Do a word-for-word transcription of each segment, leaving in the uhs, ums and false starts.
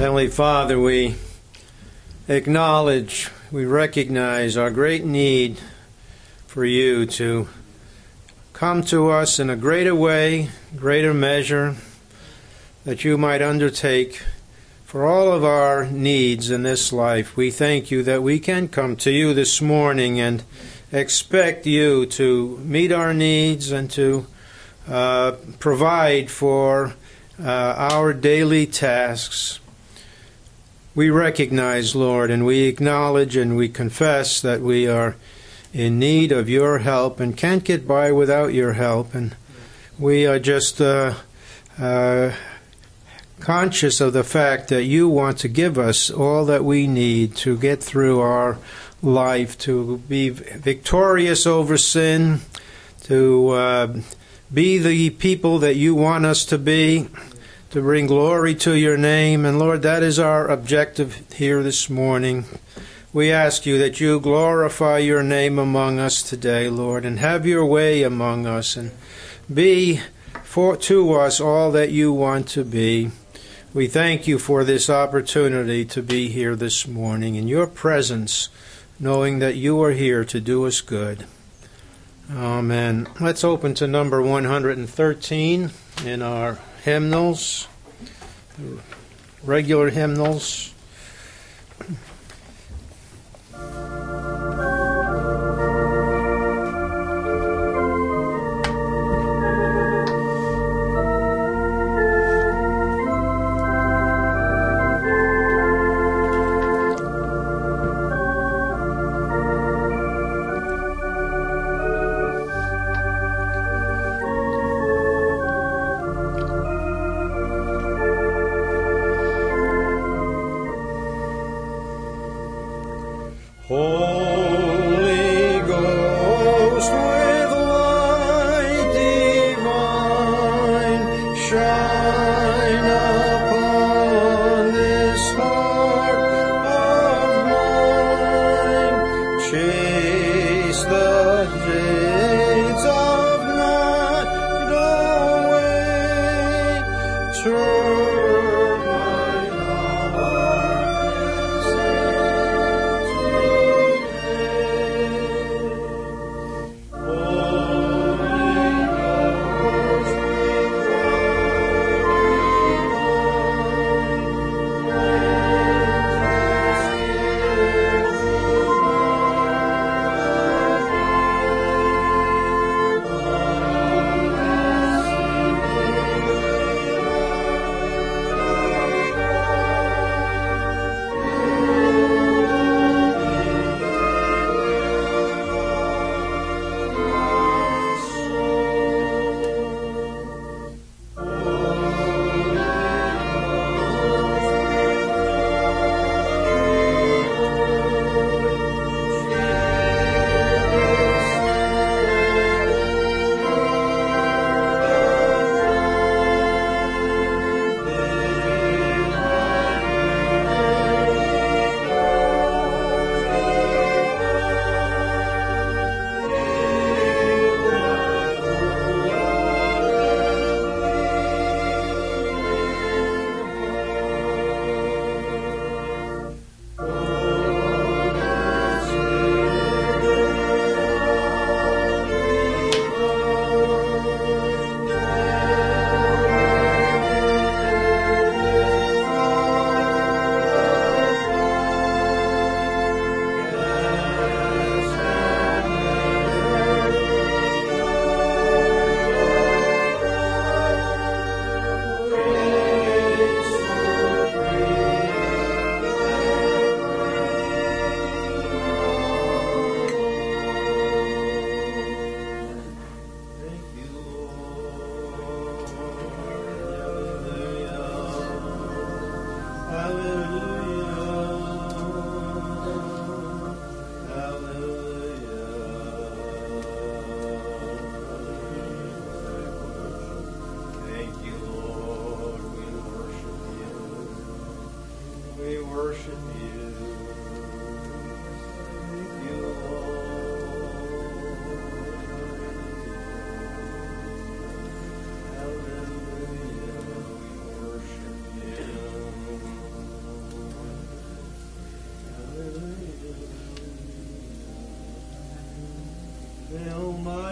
Heavenly Father, we acknowledge, we recognize our great need for you to come to us in a greater way, greater measure, that you might undertake for all of our needs in this life. We thank you that we can come to you this morning and expect you to meet our needs and to uh, provide for uh, our daily tasks. We recognize, Lord, and we acknowledge and we confess that we are in need of your help and can't get by without your help. And we are just uh, uh, conscious of the fact that you want to give us all that we need to get through our life, to be victorious over sin, to uh, be the people that you want us to be, to bring glory to your name. And Lord, that is our objective here this morning. We ask you that you glorify your name among us today, Lord, and have your way among us and be for to us all that you want to be. We thank you for this opportunity to be here this morning in your presence, knowing that you are here to do us good. Amen. Let's open to number one hundred thirteen in our hymnals, regular hymnals.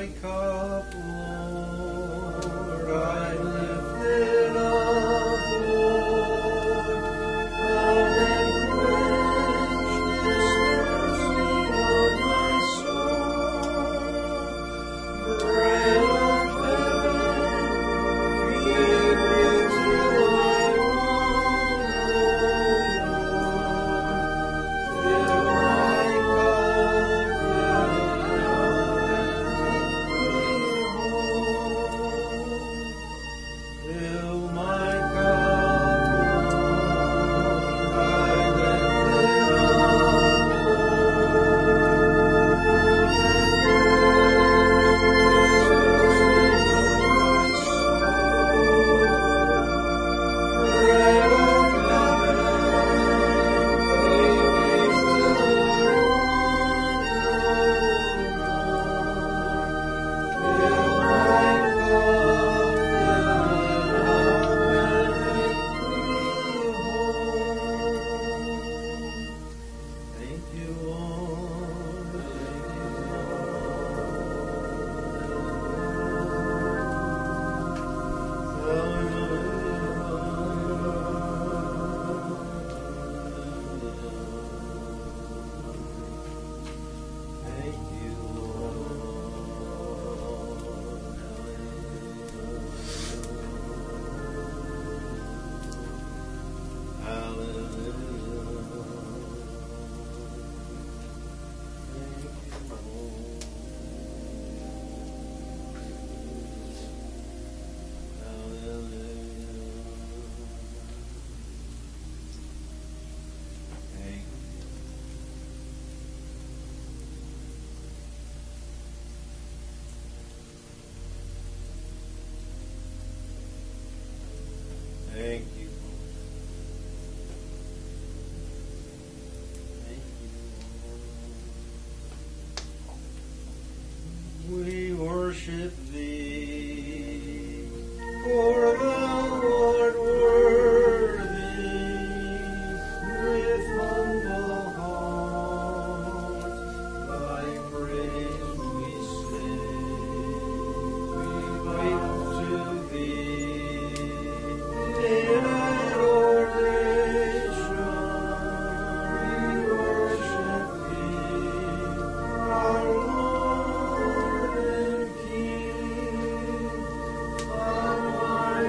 my cup, Lord, I lift it up, Lord. Come and quench this thirsting of my soul. Bread of heaven, feed me till I want no more. Fill my cup, fill my cup, Lord, I lift it Thank you, Lord. Thank you, Thank you, Lord. Thank you. Thank you. We worship thee, for thou art worthy. With humble heart, thy praise we sing. We wait to thee in adoration. We worship thee, our Lord and King. Thou art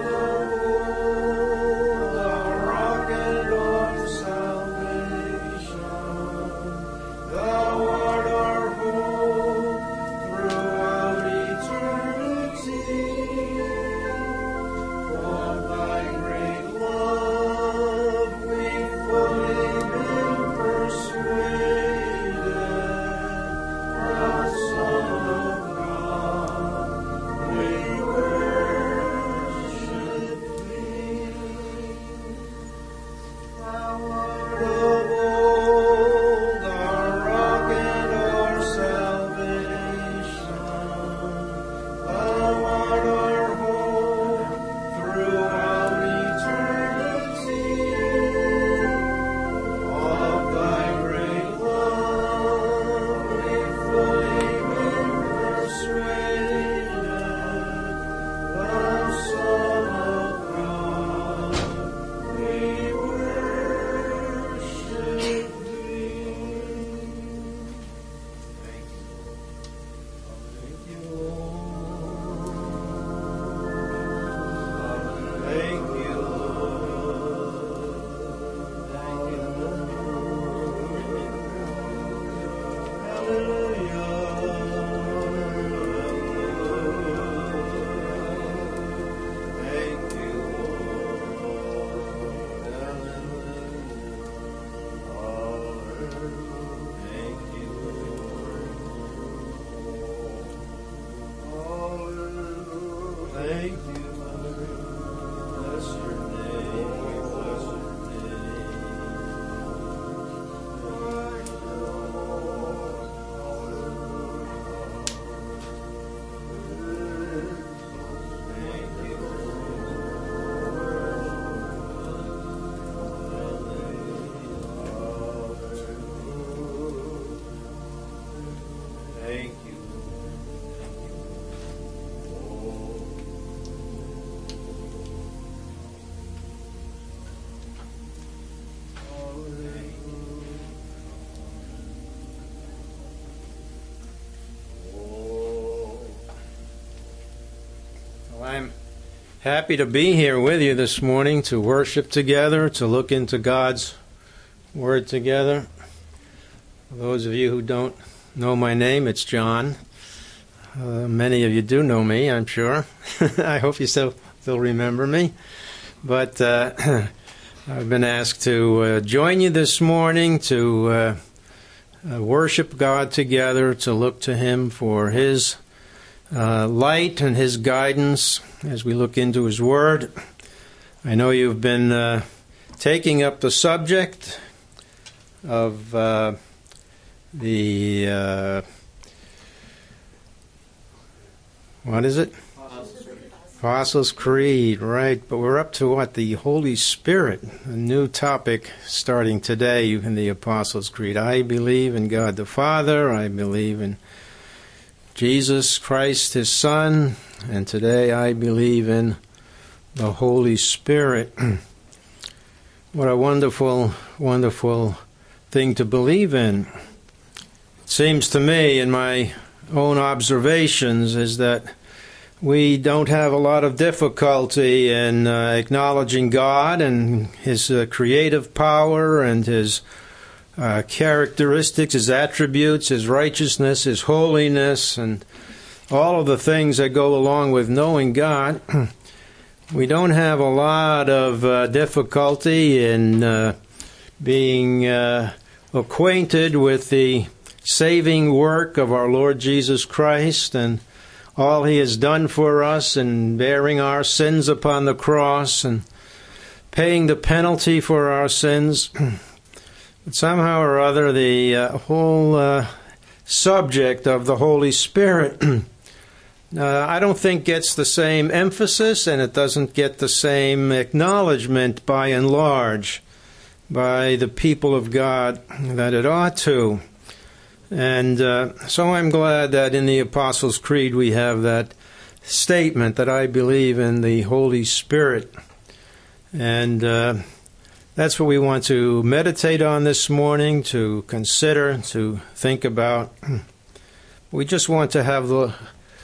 I'm happy to be here with you this morning to worship together, to look into God's Word together. For those of you who don't know my name, it's John. Uh, many of you do know me, I'm sure. I hope you still, still remember me. But uh, I've been asked to uh, join you this morning to uh, uh, worship God together, to look to Him for His Uh, light and His guidance as we look into His Word. I know you've been uh, taking up the subject of uh, the, uh, what is it? Apostles' Creed. Apostles' Creed, right. But we're up to what? The Holy Spirit, a new topic starting today in the Apostles' Creed. I believe in God the Father. I believe in Jesus Christ, His Son, and today I believe in the Holy Spirit. What a wonderful, wonderful thing to believe in. It seems to me, in my own observations, is that we don't have a lot of difficulty in uh, acknowledging God and His uh, creative power and His Uh, characteristics, His attributes, His righteousness, His holiness, and all of the things that go along with knowing God. We don't have a lot of uh, difficulty in uh, being uh, acquainted with the saving work of our Lord Jesus Christ and all He has done for us in bearing our sins upon the cross and paying the penalty for our sins. But somehow or other, the uh, whole uh, subject of the Holy Spirit, uh, I don't think gets the same emphasis, and it doesn't get the same acknowledgement by and large by the people of God that it ought to. And uh, so I'm glad that in the Apostles' Creed we have that statement that I believe in the Holy Spirit. And uh, that's what we want to meditate on this morning, to consider, to think about. We just want to have the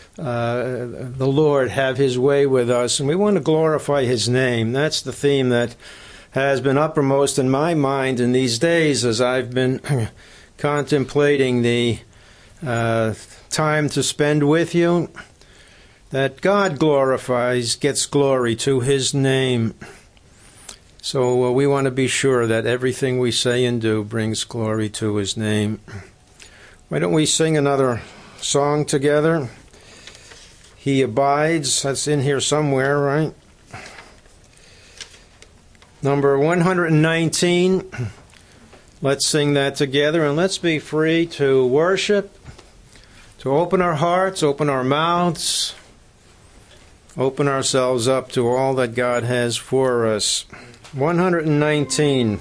uh, the Lord have His way with us, and we want to glorify His name. That's the theme that has been uppermost in my mind in these days as I've been contemplating the uh, time to spend with you, that God glorifies, gets glory to His name. So uh, we want to be sure that everything we say and do brings glory to His name. Why don't we sing another song together? He Abides. That's in here somewhere, right? Number one hundred nineteen. Let's sing that together, and let's be free to worship, to open our hearts, open our mouths, open ourselves up to all that God has for us. one hundred nineteen.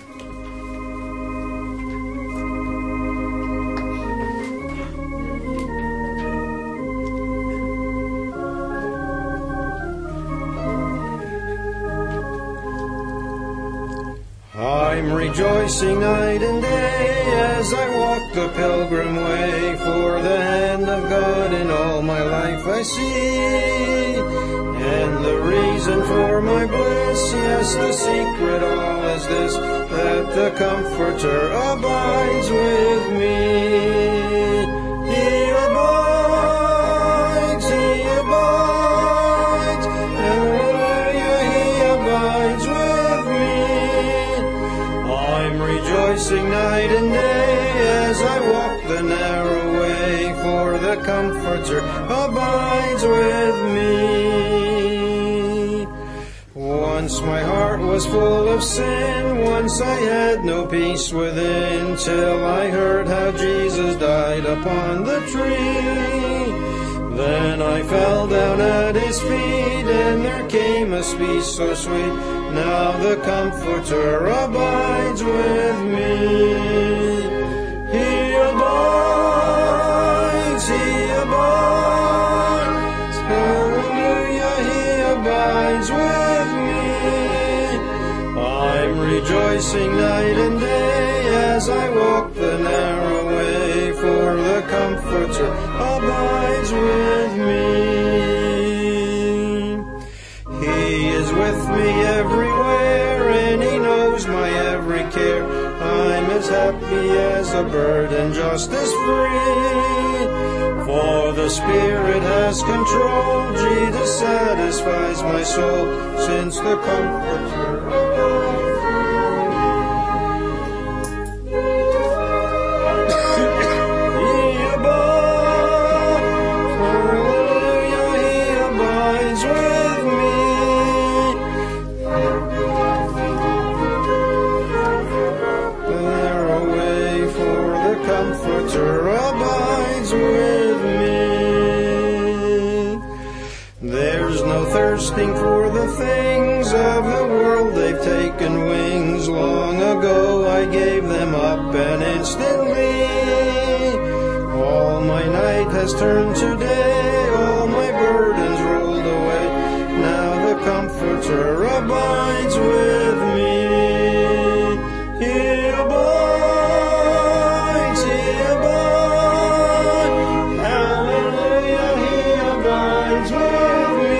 I'm rejoicing night and day as I walk the pilgrim way, for the hand of God in all my life I see. And the reason for my bliss, yes, the secret all is this, that the Comforter abides with me. He abides, He abides, hallelujah, He abides with me. I'm rejoicing night and day as I walk the narrow way, for the Comforter abides with me. Once my heart was full of sin, once I had no peace within, till I heard how Jesus died upon the tree. Then I fell down at His feet, and there came a peace so sweet. Now the Comforter abides with me. He abides, He abides, hallelujah, He abides with me. I'm rejoicing night and day as I walk the narrow way, for the Comforter abides with me. with me everywhere, and He knows my every care. I'm as happy as a bird and just as free, for the Spirit has control. Jesus satisfies my soul, since the Comforter abides. Abides with me. There's no thirsting for the things of the world. They've taken wings long ago. I gave them up, and instantly all my night has turned to day. All my burdens rolled away. Now the Comforter abides with me. He abides, He abides. Hallelujah, He abides with me.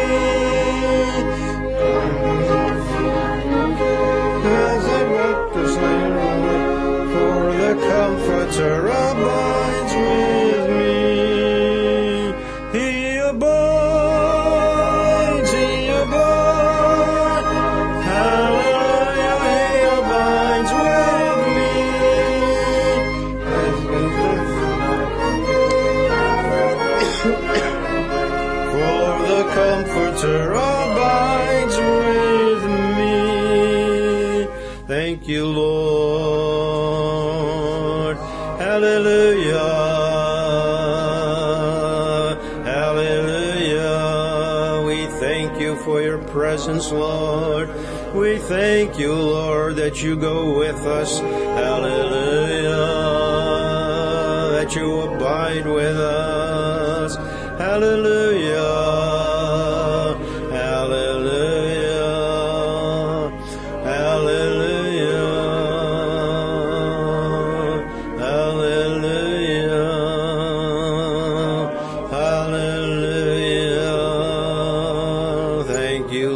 As I walk this land away, for the Comforter abides with me. He abides, He abides. Hallelujah, He abides with me. For the Comforter abides with me. Thank you, Lord. Hallelujah. Hallelujah. We thank you for your presence, Lord. We thank you, Lord, that you go with us. Hallelujah. That you abide with us. Hallelujah. Hallelujah. Hallelujah. Hallelujah. Hallelujah. Thank you,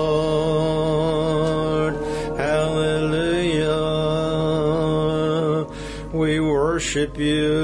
Lord. Hallelujah. We worship you.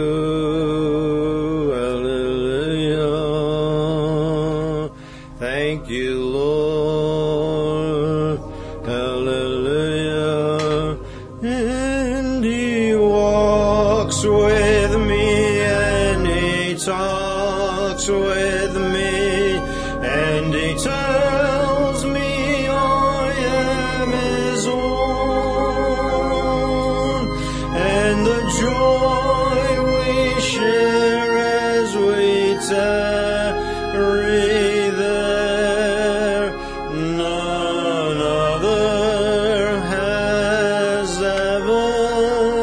Hallelujah. Thank you, Lord. Hallelujah. And He walks with me, and He talks with me, and He tells me I am His own, and the joy we share as we tarry there, none other has ever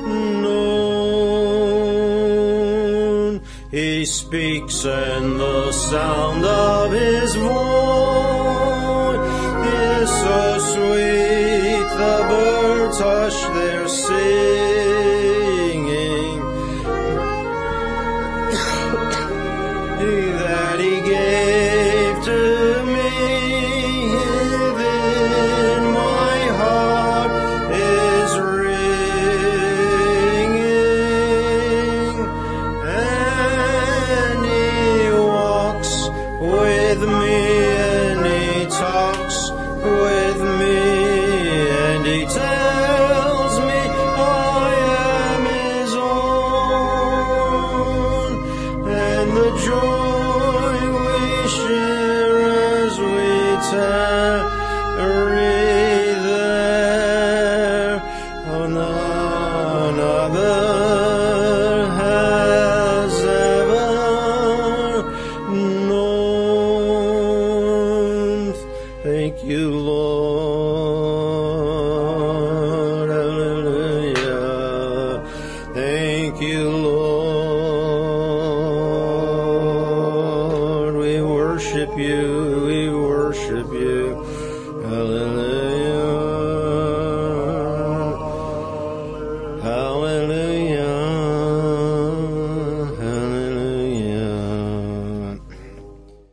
known. He speaks, and the sound of His voice is so sweet. The birds hush their singing, that He gave to me. Within my heart is ringing, and He walks with me, and He talks with me, and He tells me I am His own, and the joy we share as we tarry there, oh, none other has ever known. Thank you, Lord. Hallelujah. Thank you, Lord. We worship you. We worship you. Hallelujah.